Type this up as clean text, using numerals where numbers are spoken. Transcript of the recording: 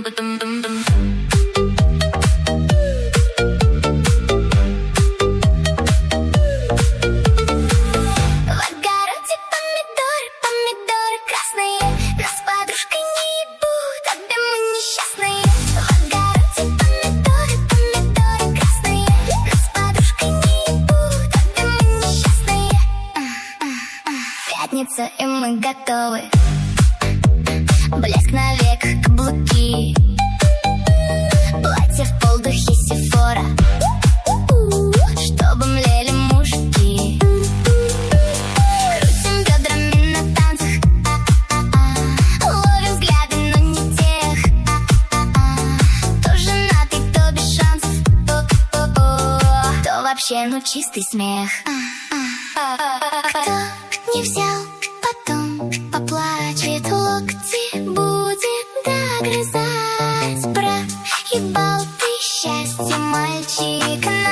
помидоры красные, нас с подружкой не ебут, обе мы несчастные. В огороде помидоры красные, нас с подружкой не ебут, обе мы несчастные. Пятница, и мы готовы. Блеск навек, каблуки, платье в полдухе Сефора, чтобы млели мужики. Крутим бедрами на танцах, ловим взгляды, но не тех. То женатый, то без шансов, то вообще, ну, чистый смех. Кто не взял, потом поплачет, локти будет догрызать. Проебал ты счастье, мальчик.